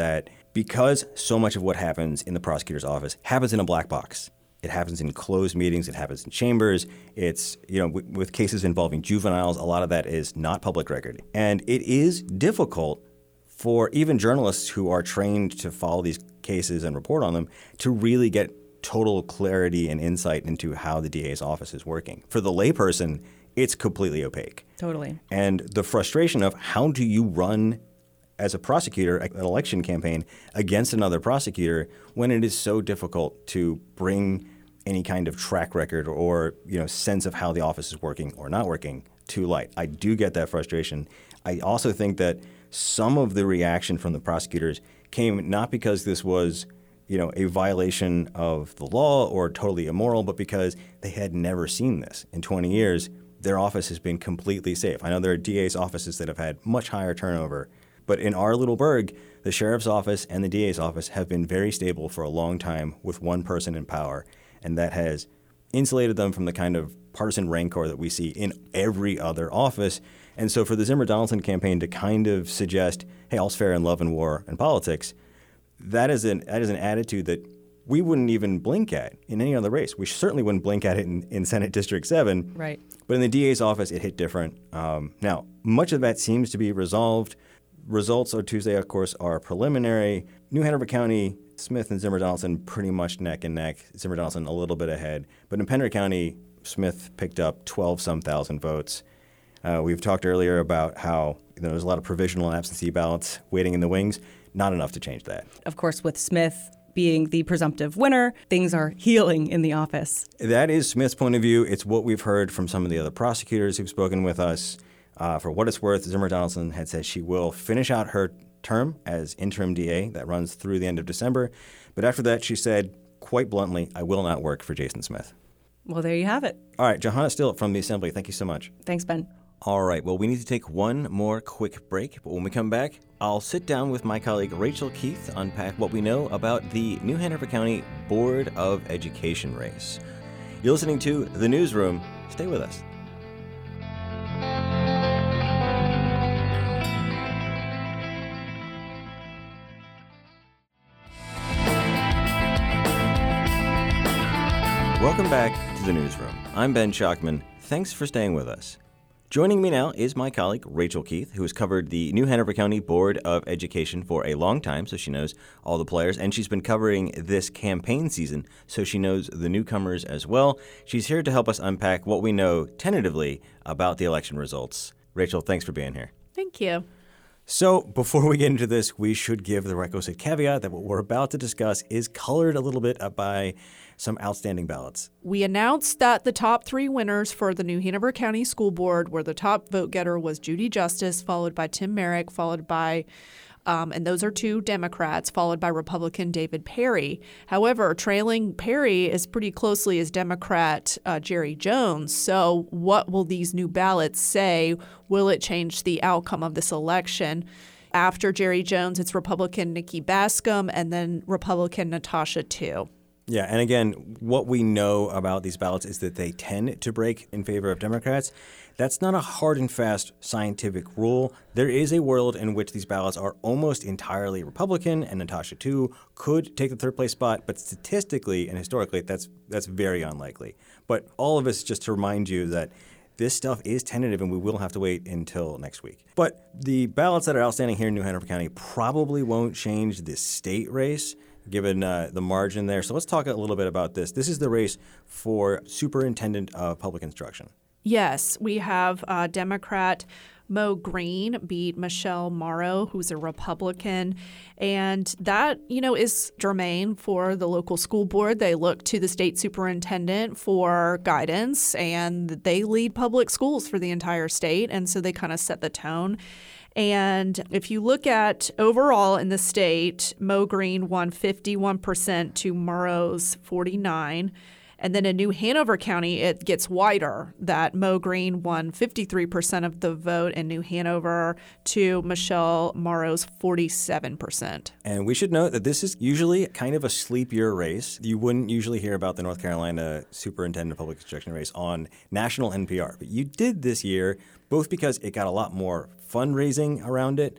Because so much of what happens in the prosecutor's office happens in a black box. It happens in closed meetings. It happens in chambers. It's, you know, w- with cases involving juveniles, a lot of that is not public record. And it is difficult for even journalists who are trained to follow these cases and report on them to really get total clarity and insight into how the D A's office is working. For the layperson, it's completely opaque. Totally. And the frustration of how do you run as a prosecutor, an election campaign against another prosecutor when it is so difficult to bring any kind of track record or, you know, sense of how the office is working or not working to light. I do get that frustration. I also think that some of the reaction from the prosecutors came not because this was, you know, a violation of the law or totally immoral, but because they had never seen this. In twenty years, their office has been completely safe. I know there are D A's offices that have had much higher turnover. But in our little burg, the sheriff's office and the D A's office have been very stable for a long time with one person in power, and that has insulated them from the kind of partisan rancor that we see in every other office. And so for the Zimmer-Donaldson campaign to kind of suggest, hey, all's fair in love and war and politics, that is an that is an attitude that we wouldn't even blink at in any other race. We certainly wouldn't blink at it in, in Senate District seven. Right. But in the D A's office, it hit different. Um, now, much of that seems to be resolved. Results on Tuesday, of course, are preliminary. New Hanover County, Smith and Zimmer-Donaldson pretty much neck and neck. Zimmer-Donaldson a little bit ahead. But in Pender County, Smith picked up twelve-some thousand votes. Uh, we've talked earlier about how, you know, there's a lot of provisional and absentee ballots waiting in the wings. Not enough to change that. Of course, with Smith being the presumptive winner, things are healing in the office. That is Smith's point of view. It's what we've heard from some of the other prosecutors who've spoken with us. Uh, for what it's worth, Zimmer-Donaldson had said she will finish out her term as interim D A that runs through the end of December. But after that, she said, quite bluntly, I will not work for Jason Smith. Well, there you have it. All right, Johanna Still from the Assembly, thank you so much. Thanks, Ben. All right, well, we need to take one more quick break. But when we come back, I'll sit down with my colleague Rachel Keith to unpack what we know about the New Hanover County Board of Education race. You're listening to The Newsroom. Stay with us. Welcome back to The Newsroom. I'm Ben Schachtman. Thanks for staying with us. Joining me now is my colleague, Rachel Keith, who has covered the New Hanover County Board of Education for a long time, so she knows all the players, and she's been covering this campaign season, so she knows the newcomers as well. She's here to help us unpack what we know tentatively about the election results. Rachel, thanks for being here. Thank you. So before we get into this, we should give the requisite caveat that what we're about to discuss is colored a little bit by some outstanding ballots. We announced that the top three winners for the New Hanover County School Board, where the top vote getter was Judy Justice, followed by Tim Merrick, followed by, um, and those are two Democrats, followed by Republican David Perry. However, trailing Perry is pretty closely is Democrat uh, Jerry Jones. So what will these new ballots say? Will it change the outcome of this election? After Jerry Jones, it's Republican Nikki Bascom and then Republican Natasha Tu. Yeah, and again, what we know about these ballots is that they tend to break in favor of Democrats. That's not a hard and fast scientific rule. There is a world in which these ballots are almost entirely Republican, and Natasha Tu could take the third place spot, but statistically and historically, that's that's very unlikely. But all of this just to remind you that this stuff is tentative, and we will have to wait until next week. But the ballots that are outstanding here in New Hanover County probably won't change the state race, given uh, the margin there. So let's talk a little bit about this. This is the race for Superintendent of Public Instruction. Yes, we have uh, Democrat Mo Green beat Michelle Morrow, who's a Republican. And that, you know, is germane for the local school board. They look to the state superintendent for guidance, and they lead public schools for the entire state. And so they kind of set the tone. And if you look at overall in the state, Mo Green won fifty-one percent to Morrow's forty-nine. And then in New Hanover County, it gets wider, that Mo Green won fifty-three percent of the vote in New Hanover to Michelle Morrow's forty-seven percent. And we should note that this is usually kind of a sleepier race. You wouldn't usually hear about the North Carolina Superintendent of Public Instruction race on national N P R. But you did this year, both because it got a lot more fundraising around it,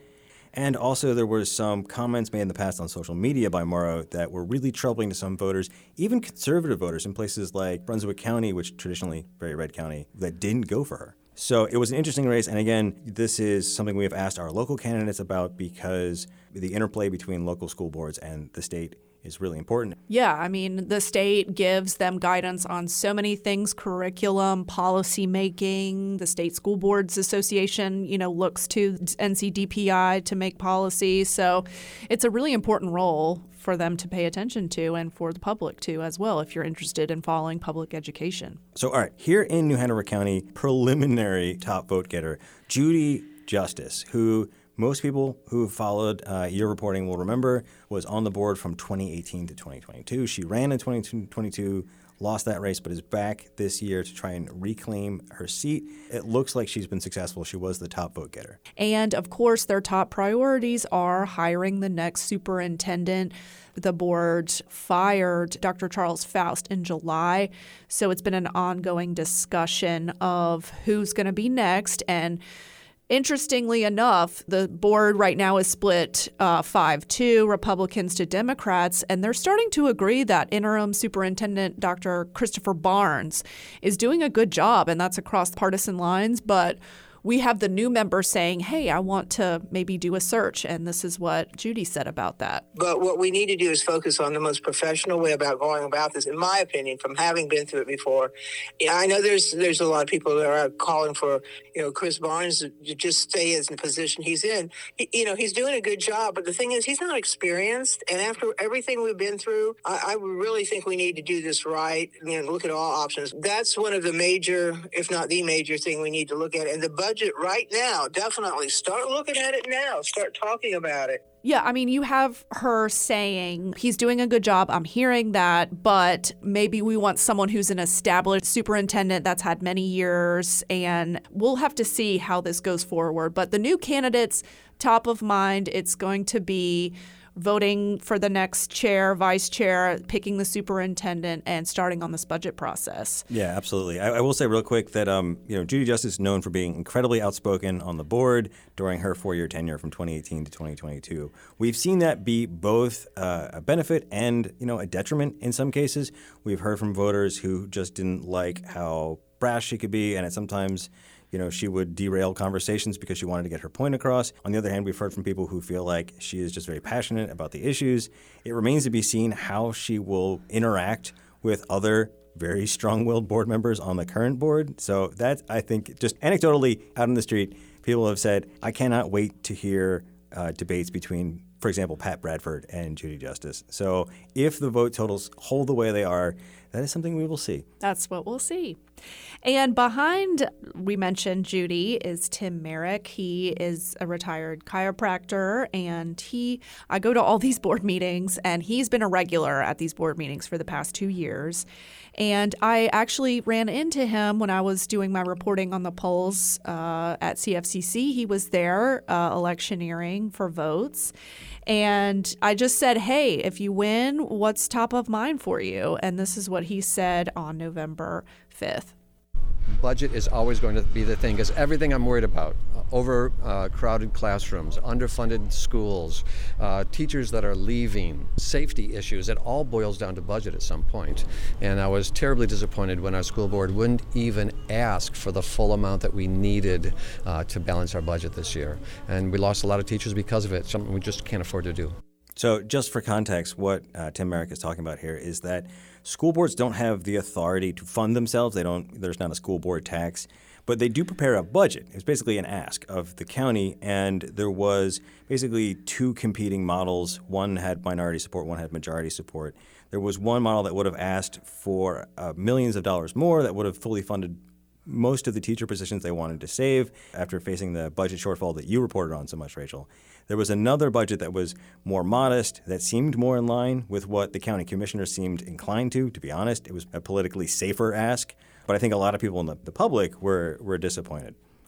And also there were some comments made in the past on social media by Morrow that were really troubling to some voters, even conservative voters in places like Brunswick County, which traditionally very red county, that didn't go for her. So it was an interesting race. And again, this is something we have asked our local candidates about because the interplay between local school boards and the state is really important. Yeah, I mean, the state gives them guidance on so many things, curriculum, policy making. The State School Boards Association, you know, looks to N C D P I to make policy. So it's a really important role for them to pay attention to and for the public to as well, if you're interested in following public education. So, all right, here in New Hanover County, preliminary top vote getter, Judy Justice, who most people who followed uh, your reporting will remember was on the board from twenty eighteen to twenty twenty-two. She ran in twenty twenty-two, lost that race, but is back this year to try and reclaim her seat. It looks like she's been successful. She was the top vote getter. And of course, their top priorities are hiring the next superintendent. The board fired Doctor Charles Faust in July, so it's been an ongoing discussion of who's going to be next. And interestingly enough, the board right now is split uh, five two, Republicans to Democrats, and they're starting to agree that interim superintendent Doctor Christopher Barnes is doing a good job, and that's across partisan lines. But we have the new member saying, hey, I want to maybe do a search, and this is what Judy said about that. But what we need to do is focus on the most professional way about going about this, in my opinion, from having been through it before. Yeah, I know there's there's a lot of people that are calling for, you know, Chris Barnes to just stay in the position he's in. He, you know, he's doing a good job, but the thing is, he's not experienced. And after everything we've been through, I, I really think we need to do this right. You know, look at all options. That's one of the major, if not the major thing we need to look at. And the budget right now, definitely start looking at it now. Start talking about it. Yeah, I mean, you have her saying he's doing a good job. I'm hearing that, but maybe we want someone who's an established superintendent that's had many years, and we'll have to see how this goes forward. But the new candidates, top of mind, it's going to be voting for the next chair, vice chair, picking the superintendent, and starting on this budget process. Yeah, absolutely. I, I will say real quick that um, you know, Judy Justice is known for being incredibly outspoken on the board during her four-year tenure from twenty eighteen to twenty twenty-two. We've seen that be both uh, a benefit and, you know, a detriment in some cases. We've heard from voters who just didn't like how brash she could be, and it sometimes You know, she would derail conversations because she wanted to get her point across. On the other hand, we've heard from people who feel like she is just very passionate about the issues. It remains to be seen how she will interact with other very strong-willed board members on the current board. So that, I think, just anecdotally out in the street, people have said, I cannot wait to hear uh, debates between, for example, Pat Bradford and Judy Justice. So if the vote totals hold the way they are, that is something we will see. That's what we'll see. And behind, we mentioned Judy, is Tim Merrick. He is a retired chiropractor, and he, I go to all these board meetings, and he's been a regular at these board meetings for the past two years. And I actually ran into him when I was doing my reporting on the polls uh, at C F C C. He was there uh, electioneering for votes. And I just said, hey, if you win, what's top of mind for you? And this is what he said on November fifth. Budget is always going to be the thing, because everything I'm worried about, uh, overcrowded uh, classrooms, underfunded schools, uh, teachers that are leaving, safety issues, it all boils down to budget at some point. And I was terribly disappointed when our school board wouldn't even ask for the full amount that we needed uh, to balance our budget this year. And we lost a lot of teachers because of it, something we just can't afford to do. So just for context, what uh, Tim Merrick is talking about here is that school boards don't have the authority to fund themselves. They don't. There's not a school board tax, but they do prepare a budget. It's basically an ask of the county, and there was basically two competing models. One had minority support, one had majority support. There was one model that would have asked for uh, millions of dollars more, that would have fully funded most of the teacher positions they wanted to save after facing the budget shortfall that you reported on so much, Rachel. There was another budget that was more modest, that seemed more in line with what the county commissioners seemed inclined to. To be honest, it was a politically safer ask. But I think a lot of people in the, the public were, were disappointed.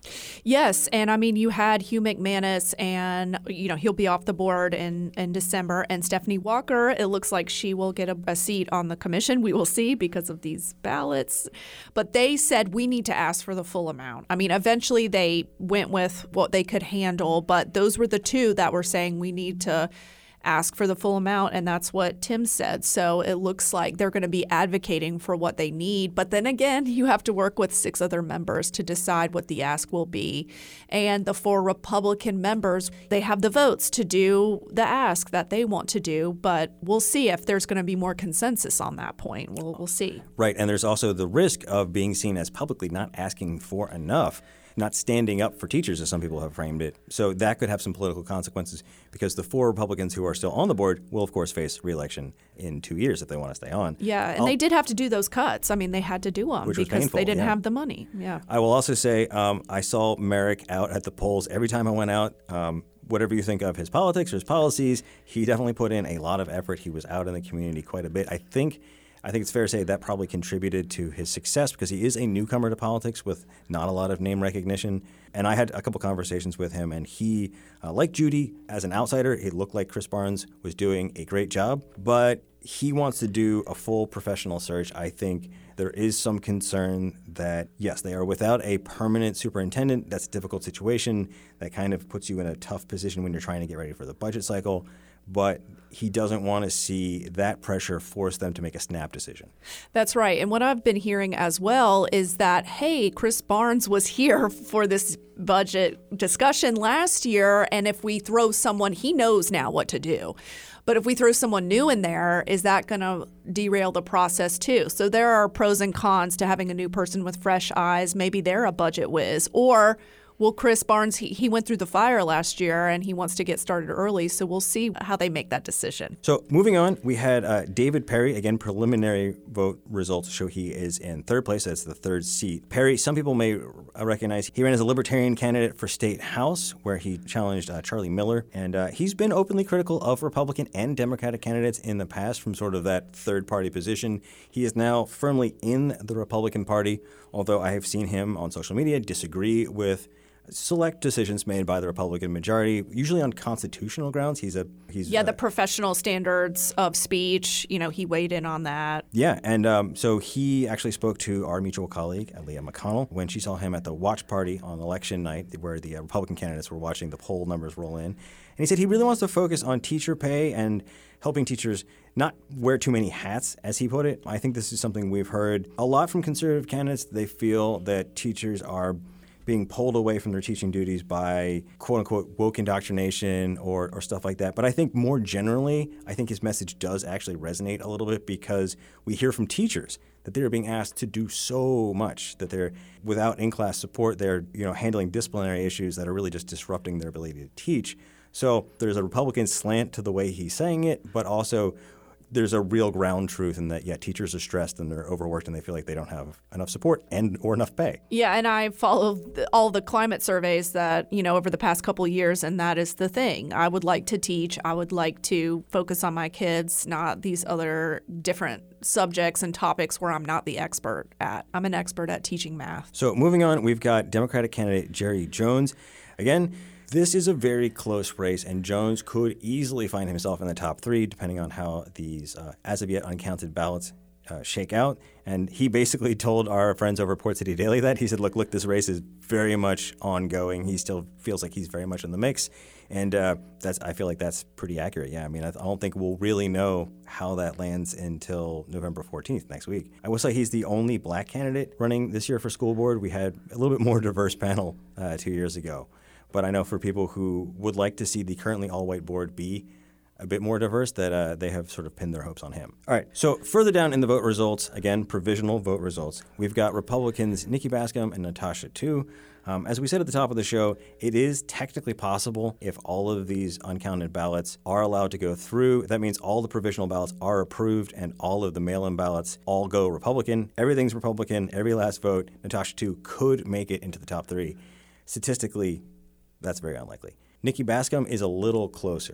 Yes, and I mean, you had Hugh McManus, and you know he'll be off the board in, in December, and Stephanie Walker. It looks like she will get a, a seat on the commission. We will see because of these ballots. But they said we need to ask for the full amount. I mean, eventually they went with what they could handle, but those were the two that were saying we need to ask for the full amount, and that's what Tim said. So it looks like they're going to be advocating for what they need. But then again, you have to work with six other members to decide what the ask will be. And the four Republican members, they have the votes to do the ask that they want to do. But we'll see if there's going to be more consensus on that point. We'll, we'll see. Right, and there's also the risk of being seen as publicly not asking for enough, not standing up for teachers, as some people have framed it. So that could have some political consequences because the four Republicans who are still on the board will, of course, face re-election in two years if they want to stay on. Yeah, and I'll, they did have to do those cuts. I mean, they had to do them Which was because painful, they didn't yeah. have the money. Yeah. I will also say um, I saw Merrick out at the polls every time I went out. Um, whatever you think of his politics or his policies, he definitely put in a lot of effort. He was out in the community quite a bit. I think I think it's fair to say that probably contributed to his success because he is a newcomer to politics with not a lot of name recognition. And I had a couple conversations with him, and he, uh, like Judy, as an outsider, it looked like Chris Barnes was doing a great job, but he wants to do a full professional search. I think there is some concern that, yes, they are without a permanent superintendent. That's a difficult situation. That kind of puts you in a tough position when you're trying to get ready for the budget cycle. But he doesn't want to see that pressure force them to make a snap decision. That's right. And what I've been hearing as well is that, hey, Chris Barnes was here for this budget discussion last year, and if we throw someone, he knows now what to do. But if we throw someone new in there, is that going to derail the process too? So there are pros and cons to having a new person with fresh eyes. Maybe they're a budget whiz. Or well, Chris Barnes, he, he went through the fire last year and he wants to get started early. So we'll see how they make that decision. So moving on, we had uh, David Perry. Again, preliminary vote results show he is in third place. That's the third seat. Perry, some people may recognize, he ran as a Libertarian candidate for State House, where he challenged uh, Charlie Miller. And uh, he's been openly critical of Republican and Democratic candidates in the past from sort of that third-party position. He is now firmly in the Republican Party, although I have seen him on social media disagree with select decisions made by the Republican majority, usually on constitutional grounds. He's a he's yeah, uh, the professional standards of speech. You know, he weighed in on that. Yeah, and um, so he actually spoke to our mutual colleague, Leah McConnell, when she saw him at the watch party on election night, where the uh, Republican candidates were watching the poll numbers roll in. And he said he really wants to focus on teacher pay and helping teachers not wear too many hats, as he put it. I think this is something we've heard a lot from conservative candidates. They feel that teachers are being pulled away from their teaching duties by quote-unquote woke indoctrination or, or stuff like that. But I think more generally, I think his message does actually resonate a little bit because we hear from teachers that they're being asked to do so much, that they're without in-class support, they're you know handling disciplinary issues that are really just disrupting their ability to teach. So there's a Republican slant to the way he's saying it, but also there's a real ground truth in that, yeah, teachers are stressed and they're overworked and they feel like they don't have enough support and or enough pay. Yeah, and I follow all the climate surveys that, you know, over the past couple of years, and that is the thing. I would like to teach. I would like to focus on my kids, not these other different subjects and topics where I'm not the expert at. I'm an expert at teaching math. So moving on, we've got Democratic candidate Jerry Jones. Again, this is a very close race, and Jones could easily find himself in the top three, depending on how these uh, as-of-yet uncounted ballots uh, shake out. And he basically told our friends over Port City Daily that. He said, look, look, this race is very much ongoing. He still feels like he's very much in the mix. And uh, that's I feel like that's pretty accurate. Yeah, I mean, I, I don't think we'll really know how that lands until November fourteenth, next week. I will say he's the only black candidate running this year for school board. We had a little bit more diverse panel uh, two years ago. But I know for people who would like to see the currently all-white board be a bit more diverse, that uh, they have sort of pinned their hopes on him. All right, so further down in the vote results, again, provisional vote results, we've got Republicans Nikki Bascom and Natasha Tu. Um, as we said at the top of the show, it is technically possible if all of these uncounted ballots are allowed to go through. That means all the provisional ballots are approved and all of the mail-in ballots all go Republican. Everything's Republican, every last vote. Natasha Tu could make it into the top three. Statistically, that's very unlikely. Nikki Bascom is a little closer.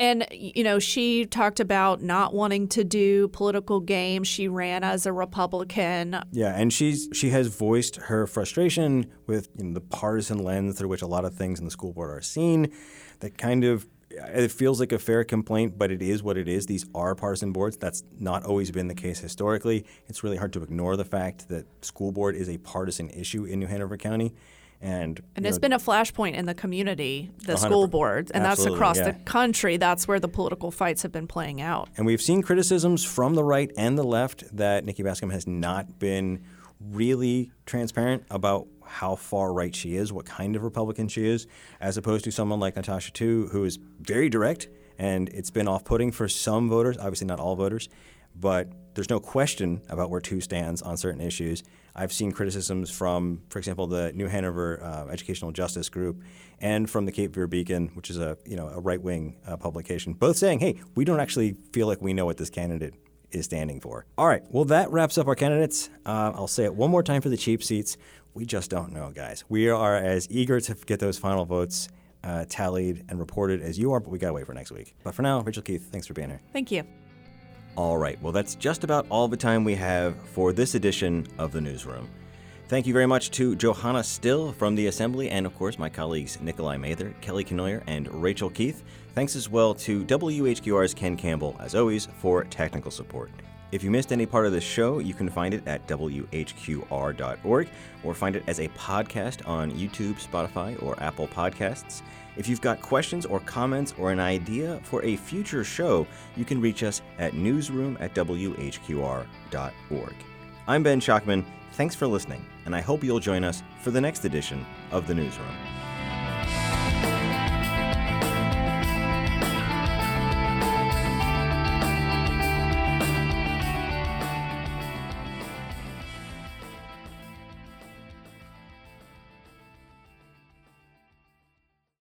And, you know, she talked about not wanting to do political games. She ran as a Republican. Yeah, and she's she has voiced her frustration with, you know, the partisan lens through which a lot of things in the school board are seen. That kind of, it feels like a fair complaint, but it is what it is. These are partisan boards. That's not always been the case historically. It's really hard to ignore the fact that school board is a partisan issue in New Hanover County. And, and you it's know, been a flashpoint in the community, the one hundred percent. school boards, and Absolutely, that's across yeah. the country. That's where the political fights have been playing out. And we've seen criticisms from the right and the left that Nikki Bascom has not been really transparent about how far right she is, what kind of Republican she is, as opposed to someone like Natasha Tu, who is very direct, and it's been off-putting for some voters, obviously not all voters, but there's no question about where Tu stands on certain issues. I've seen criticisms from, for example, the New Hanover uh, Educational Justice Group and from the Cape Fear Beacon, which is a you know a right-wing uh, publication, both saying, hey, we don't actually feel like we know what this candidate is standing for. All right, well, that wraps up our candidates. Uh, I'll say it one more time for the cheap seats. We just don't know, guys. We are as eager to get those final votes uh, tallied and reported as you are, but we got to wait for next week. But for now, Rachel Keith, thanks for being here. Thank you. All right, well, that's just about all the time we have for this edition of the Newsroom. Thank you very much to Johanna Still from the Assembly and, of course, my colleagues Nikolai Mather, Kelly Kenoyer, and Rachel Keith. Thanks as well to W H Q R's Ken Campbell, as always, for technical support. If you missed any part of this show, you can find it at W H Q R dot org or find it as a podcast on YouTube, Spotify, or Apple Podcasts. If you've got questions or comments or an idea for a future show, you can reach us at newsroom at W H Q R dot org. I'm Ben Schachtman. Thanks for listening, and I hope you'll join us for the next edition of The Newsroom.